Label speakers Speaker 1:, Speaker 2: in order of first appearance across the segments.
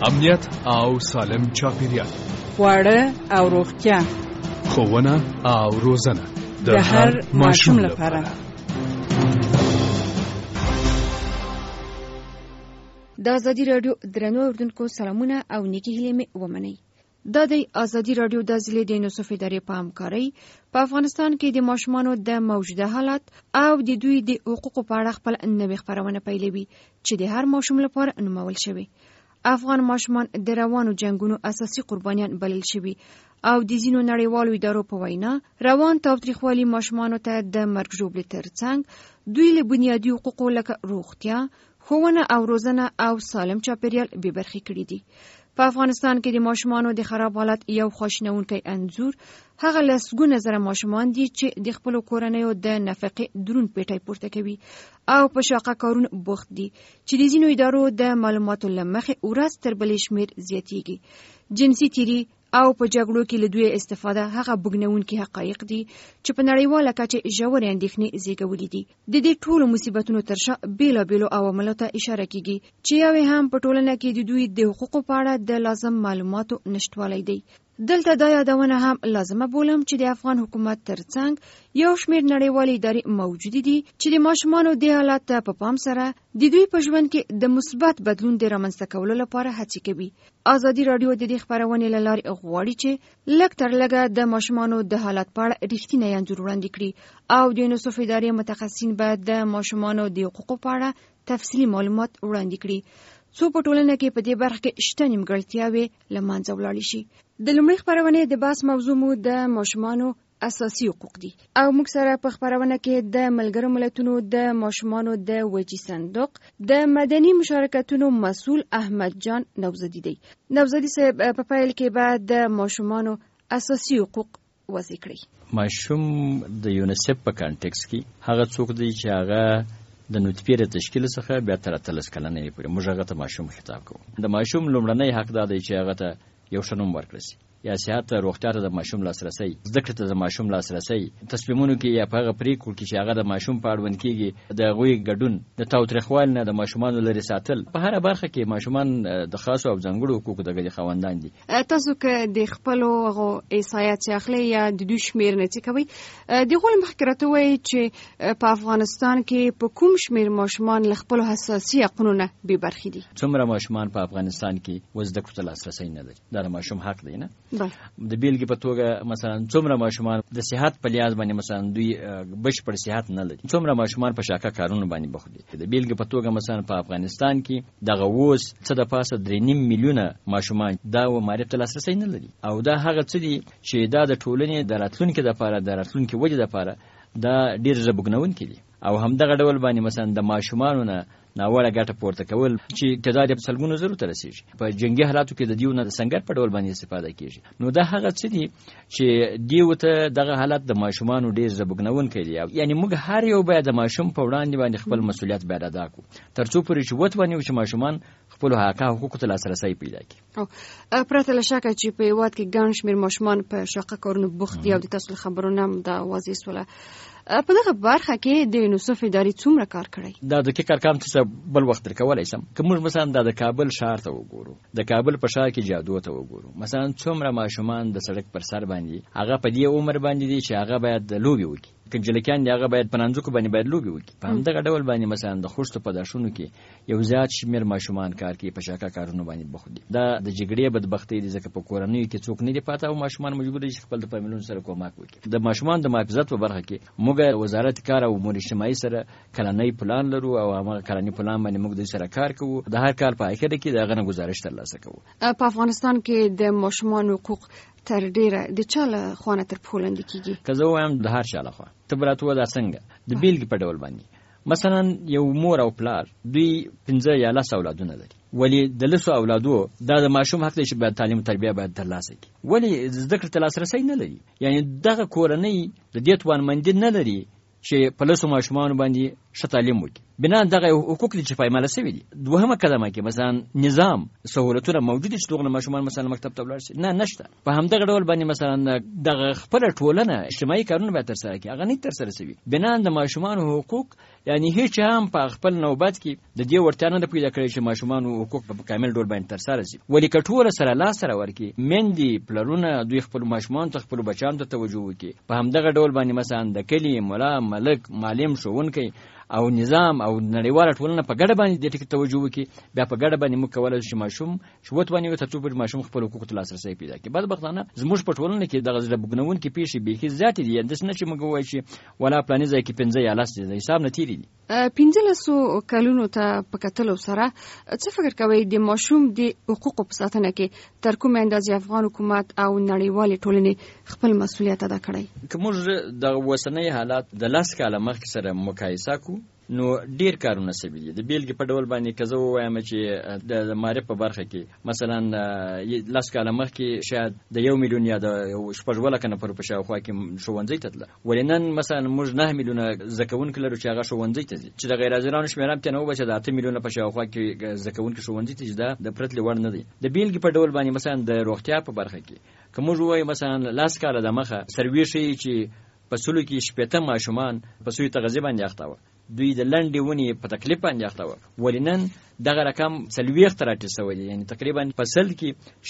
Speaker 1: امنیت او سالم چاپیریال،
Speaker 2: خواړه او روغتیا،
Speaker 1: ښوونه او روزنه
Speaker 2: د هر ماشوم لپاره.
Speaker 3: د ازادي رادیو درنو اوردونکو سلامونه او نیکی هیلې مې ومنئ. دا د ازادي رادیو د ضلع د نصف ادارې په همکارۍ په افغانستان کې د ماشومانو د موجوده حالت او د دوی د حقوقو په اړه خپل نوې خپرونه پیلوي چې د هر ماشوم لپاره نومول شوی. افغان ماشومان د روانو جنگونو اساسي قربانیان بلل شوي او د ځینو نړیوالو ادارو په وینا روان تاوتریخوالي ماشومانو ته د مرګ ژوبلې ترڅنګ دوی له بنیادي حقوقو لکه روغتیا، ښوونه او روزنه او سالم چاپیریال بې برخې کړي دي. په افغانستان کې د ماشومانو د خراب حالت یو خواشینونکی انځور هغه لسګونه زره ماشومان دي چې د خپلو کورنیو د نفقې دروند پیټی پورته کوي او په شاقه کارونه بوخت دي چې د ځینو ادارو د معلوماتو له مخې ورځ تر بلې شمېر زیاتیږي. جنسي تیري او په جګړو کې له دوی استفاده هغه بګنونکي حقایق دي چې په نړیواله کچه ژورې اندېښنې زیږولې دي. د دې ټولو مصیبتونو تر شا بیلابیلو عواملو ته اشاره کیږي چې یوې هم په ټولنه کې د دوی د حقوقو په اړه د لازم معلوماتو نشټوالی دی. دلته دا یادونه هم لازمه بولم چې د افغان حکومت ترڅنګ یو شمېر نړیوالې ادارې موجودې دي چې د ماشومانو د حالت ته په پام سره د دوی په ژوند کې د مثبت بدلون د رامنځته کولو لپاره هڅې کوي. ازادي رادیو د دې خپرونې له لارې غواړي چې لږ تر لږه د ماشومانو د حالت په اړه رښتینی انځور وړاندې کړي او د نصف ادارې متخصصین باید د ماشومانو د حقوقو په اړه تفصیلي معلومات وړاندې کړي څو په ټولنه کې په دې برخه کې شته نیمګړتیاوې له منځه ولاړې شي. د لومړۍ خپرونې د بحث موضوع مو د ماشومانو اساسي حقوق دي او موږ سره په خپرونه کې د ملګرو ملتونو د ماشومانو د وجې صندوق د مدني مشارکتونو مسؤل احمد جان نوزدی دی. نوزدی صاحب په پیل کې بعد د ماشومانو اساسي حقوق وضع کړئ.
Speaker 4: ماشوم د یونیسف په کانټیکس کې هغه څوک دی چې هغه د نطفې د تشکیل څخه بیا تر 13 کلنې پورې موږ هغه ته ماشوم خطاب کوو. د ماشوم لومړنی حق دا دی چې هغه ته یو ښه نوم ورکړل شي، یا صحت ته، روغتیا ته د ماشوم لاسرسی، زده کړې ته د ماشوم لاسرسی، تصمیمونو کې یا په هغه پریکړو کې چې هغه د ماشوم په اړوند کېږي د هغوی ګډون، د تاوتریخوالي نه د ماشومانو لرې ساتل. په هره برخه کې ماشومان د خاصو او ځانګړو حقوقو دغه خاوندان دي.
Speaker 3: تاسو که د خپلو هغو احصایات چې اخلئ یا د دوی شمېرنه چې کوئ، دغو له مخکې راته ووایئ چې په افغانستان کې په کوم شمېر ماشومان له خپلو حساسي حقونو نه بې برخې دي؟
Speaker 4: څومره ماشومان په افغانستان کې زده کړو ته لاسرسی نه لري؟ دا د ماشوم حق دی نه؟ د بیلګې په توګه مثلا څومره ماشومان د صحت په لحاظ باندې مثلا دوی بشپړ صحت نه لري، څومره ماشومان په شاقه کارونو باندې بوخت دي. د بیلګې په توګه مثلا په افغانستان کې دغه اوس څه د پاسه 3.5 میلیونه ماشومان دا معرف ته لاسرسی نه لري او دا هغه څه دي چې دا د ټولنې د راتلونکي لپاره د راتلونکي وجه لپاره دا ډیر زبګنونکي دي او همدغه ډول باندې مثلا د ماشومانو نه ناوړه ګټه پورته کول چې تعداد یې په سلګونو زرو ته رسیږي، په جنگي حالاتو کې د دیو نه د سنگر په ډول باندې استفاده کیږي. نو دا هغه څه دي چې دیو ته دغه حالت د ماشومانو ډیر زبګنونکی دی. یعنی موږ هر یو باید د ماشوم په وړاندې باندې خپل مسؤلیت باید ادا کړو ترڅو پورې چې وتوانیو چې ماشومان خپل حقوقو ته لاسرسی پیدا کړي.
Speaker 3: او پرته له شکه چې په هېواد کې ګڼ شمېر ماشومان په شاقه کارونو بوخت دي او د تاسو خبرونه هم دا واضح سوله. په دغه برخه کې د نصف ادارې څومره کار کړی؟ دا د کې کارکام څه بل وخت درکولای شم که موږ مثلا د کابل ښار ته وګورو، د کابل په ښار کې جادو ته وګورو، مثلا څومره ماشومان د سړک پر سر باندې هغه په دې عمر باندې دي چې هغه باید لوبي وکړي، کنجلکان دی هغه باید پنانځکو باندې باید لوبي وکړي. په همدغه ډول باندې مثلا د خوشتو په داشونو کې یو زیات شمېر ماشومان کار کوي، په شاقه کارونو باندې بوخت دي. دا د جګړې بدبختۍ دي ځکه په کورنیو کې څوک نه دي پاته او ماشومان مجبور دي چې خپل د فامیلونو سره کومک وکړي. د ماشومان د محافظت په برخه کې موږ وزارت کار او امور اجتماعي سره کلنۍ پلان لرو او هغه کلنۍ پلان باندې موږ د سره کار کوو. د هر کال په اخر کې دغه گزارش ترلاسه کوو. په افغانستان کې د ماشومان حقوق تر ډیره د چا له خوا نه تر پښو لاندې کیږي؟
Speaker 4: که زه ووایم د هر چا له خوا. ته به راته ووایه دا څنګه؟ د بیلګې په ډول باندې مثلا یو مور او پلار دوی 15 یا 10 اولادونه لري، ولی د 10 اولادو دا د ماشوم حق دی چې باید تعلیم او تربیه باید ترلاسه کړي، ولی زده کړې ته لاسرسی نه لري. یعنی دغه کورنۍ د دې توانمندي نه لري چې په لسو ماشومانو باندې ښه تعلیم وکړي. بنا دغه حقوق دي چې پایماله شوي دي. دوهمه قدمه کې مثلا نظام سهولتونه موجود دي چې دغه ماشومان مثلا مکتب ته ولاړ شي، نه نشته. په همدغه ډول باندې مثلا دغه خپل ټولنه اجتماعي کارونه به تر سره کړي، هغه نه تر سره شوي. بنا د ماشومان حقوق یعنی هیڅ هم په خپل نوبت کې د دې ورتیا نه پیدا کړی چې ماشومان حقوق په کامل ډول باندې تر سره شي. ولې کټوره سره لاس سره ورکی مندي پلرونه دوی خپل ماشومان ته خپل بچان ته توجه وکړي. په همدغه ډول باندې مثلا د کلی مولا ملک معلم ښوونکی او نظام او نړیواله ټولنه په ګډه باندې د ټکی توجه وکړي. بیا په ګډه باندې موږ کولای شو ماشوم شوت باندې ترڅو پر ماشوم خپل حقوق ته لاسرسي پیدا کړي. بدبختانه زموږ په ټولنه کې دغه ځبګنون کې پیښې به زیاتې دي. د سنت چې موږ وایو چې ولا پلانې ځای کې 15 یا 10 دي حساب نه تیری دي.
Speaker 3: 15 کلونو ته په کتلو سره څه فکر کوي د ماشوم د حقوقو په ساتنه کې تر کومه اندازې افغان حکومت او نړیوالې ټولنې خپل مسؤلیت ادا کړی؟
Speaker 4: که موږ د اوسنۍ حالات د 10 کاله مخکې سره مقایسه کو نو ډیر کارونه سوي دي. د بیلګې په ډول باندې که زه ووایم چې د معرف په برخه کې مثلا 10 کاله مخکې شاید د 1 میلیون یا د 14 کنه پر په شاوخوا کې ښوونځي ته تلل. ولې نن مثلا موږ 9 میلیونه زکونکي لرو چې هغه ښوونځي ته ځي، چې د غیر حاضرانو شمېر هم ته نه وبچ د 8 میلیونه په شاوخوا کې زکونکي ښوونځي ته ځي. د پرتلې وړ نه دی. د بیلګې په ډول باندې مثلا د روغتیا په برخه کې که موږ وایو مثلا 10 کاله د مخه سروې ښیي چې په سلو کې 80 ماشومان په سوی تغذیه باندې اخته وو، دوی د لنډې ونې په تکلیف باندې اخته وو. ولې نن دغه رقم 40 تر 800 دی، یعنی تقریبا په سل کې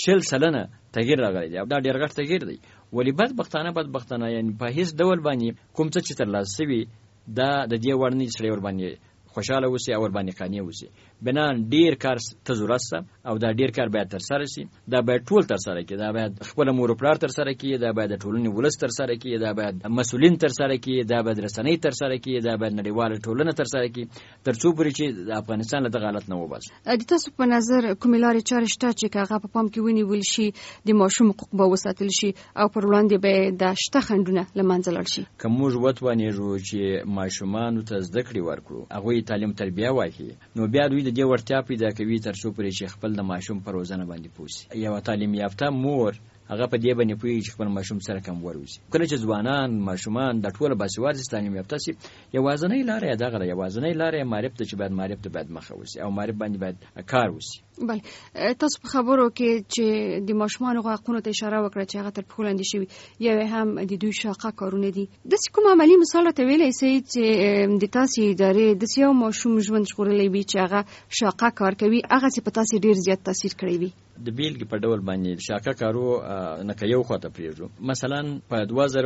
Speaker 4: 60% تغییر راغلی دی. دا ډیر غټ تغییر دی. ولې بدبختانه یعنی په هیڅ ډول باندې کوم څه چې تر لاسه وي دا د دې وړنی سړی ور باندې خوشاله وسی او ور باندې قانع وسی. بنان ډیر کار ته ضرورت ده او دا ډیر کار باید تر سره شي. دا باید ټول تر سره کړي. دا باید خپل مور پلار تر سره کړي. دا باید ټولنې ولس تر سره کړي. دا باید مسؤلین تر سره کړي. دا باید رسنۍ تر سره کړي. دا باید نړیواله ټولنه تر سره کړي ترڅو پرې چې د افغانستان له دغه حالت نه وباسي.
Speaker 3: د تاسو په نظر کومې لارې چارې شته چې هغه په پام کې ونیول شي د ماشوم حقوق به وساتل شي او پر وړاندې به د شته خنډونه له منځه لاړ شي؟
Speaker 4: که موږ وتوانیږو چې ماشومانو ته زده کړې ورکړو، هغوی تعلیم تربیه واخلي، نو بیا دوی د دې ورتیا پیدا کوي ترڅو پرې چې خپل د ماشوم پر روزنه باندې پوسی. یو تعلیم یافته مور هغه په دې باندې پوهیږي چې خپل ماشوم سره کم وروزي. کله چې ځوانان ماشومان د ټوله باسواده تعلیم یافته شي، یوازینۍ لاره دغه یوازینۍ لاره معرفت ته چې باید معرفت ته باید مخه وسی او معرفت باندې باید کار وسی.
Speaker 3: بله، تاسو په خبرو کې چې د ماشومان حقوقو ته اشاره وکړه چې هغه تر پښو لاندې شوي، یو هم د دوی شاقه کارونه دي. داسې کوم عملي مثال راته ویلی سئ چې د تاسې ادارې داسې یو ماشوم ژوند ژغورلی وي چې هغه شاقه کار کوي، هغسې په تاسې ډېر زیات تاثیر کړی وي؟
Speaker 4: د بیلګې په ډول باندې شاقه کارو نه که یو خواته پرېږدو. مثلا په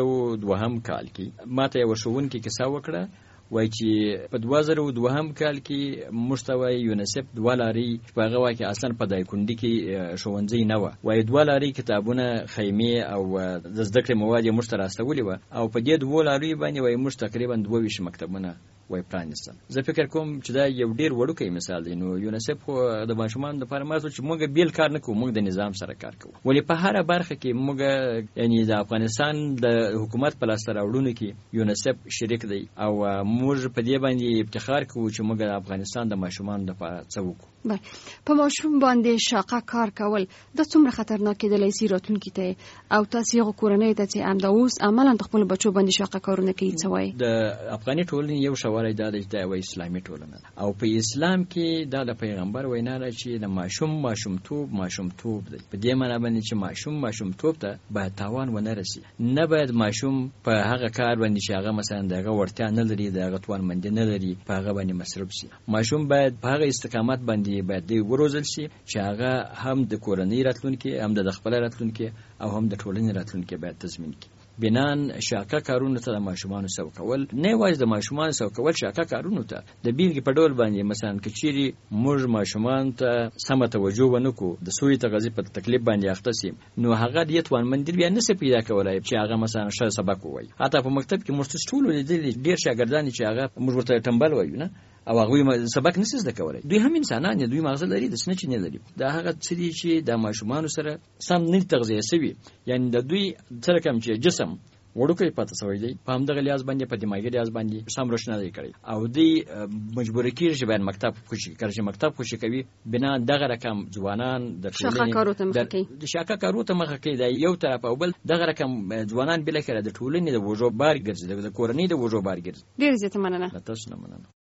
Speaker 4: 2002 کال کې ماته یوه ښوونکي کیسه وکړه، وای چې په 2002 کال کې موږ ته وایي یونیسف 2 لارې په هغه وخت کې اصلا په دایکندي کې ښوونځی نه وه. وایي 2 لارې کتابونه، خیمې او د زده کړې مواد یې موږ ته راستولي وه او په دې 2 لاریو باندې وایي موږ تقریبا 22 مکتبونه وای پرانیستل. زه فکر کوم چې دا یو ډیر وړوکی مثال دی. نو یونیسف خو د ماشومانو لپاره ماسو چې موږ بیل کار نه کوو، موږ د نظام سره کار کوو. ولې په هر برخه کې موږ یعنی د افغانستان د حکومت په لاس راوړلو کې یونیسف شریک دی او موږ په دې باندې افتخار کوو چې موږ د افغانستان د ماشومانو لپاره څه وکړو.
Speaker 3: بله، په ماشوم باندې شاقه کار کول دا څومره خطرناک کېدلی سي راتلونکي ته؟ او تاسې هغو کورنۍ ته چې همدا اوس عملا د خپلو بچو باندې شاقه کارونه کوي څه وایي؟ د
Speaker 4: افغاني ټولنې یو شوالی دا دی چې دا یوه اسلامي ټولنه ده او په اسلام کې دا د پیغمبر وینا ده چې د ماشومتوب دی. په دې معنی باندې چې ماشومتوب ته باید تاوان ونه رسي. نه باید ماشوم په هغه کار باندې چې هغه مثلا دغه وړتیا نه لري، دغه توانمندي نه لري، په هغه باندې مصرف شي. ماشوم باید په هغه استقامت باندې باید دی وروزل شي چې هغه هم د کورنۍ راتلونکي، هم د خپل راتلونکي او هم د ټولنې راتلونکي باید تضمین کړي. بنان شاقه کارونو ته د ماشومانو سو کول، نه یوازې د ماشومانو سو کول، شاقه کارونو ته د بیلګې په ډول باندې مثلا که چیرې موږ ماشومان ته سمه توجه ونه کړو، د سوی تغذیه په تکلیف باندې اخته سي، نو هغه د توانمندي بیا نه پیدا کولای چې هغه مثلا ښه سبق ووایي. حتی په مکتب کې موږ ټول لیدلي ډېر شاګردان چې هغه موږ ورته ټمبل وایو نه او هغه سبق نشي زده کولای. دوی هم انسانان دي، دوی مغز لري، د سنچ نه لري. دا هغه څه دي چې د ماشومانو سره سم نه تغذیه شوی، یعنی د دوی سره کوم چې جسم وړوکی پاتې شوی دی، په همدغه لیاز باندې په دماغي لیاز باندې سم روښنه دی کړی او دی مجبور کیږي چې باید مکتب خوشي کوي. بنا دغه رقم ځوانان د شاقه کارو ته مخه کوي. دا یو طرف او بل دغه رقم ځوانان بل کړه د ټولنې د وجوب بار ګرځي، د کورنۍ د وجوب بار ګرځي.
Speaker 3: ډیر زیات مننه.
Speaker 4: تاسو نه مننه.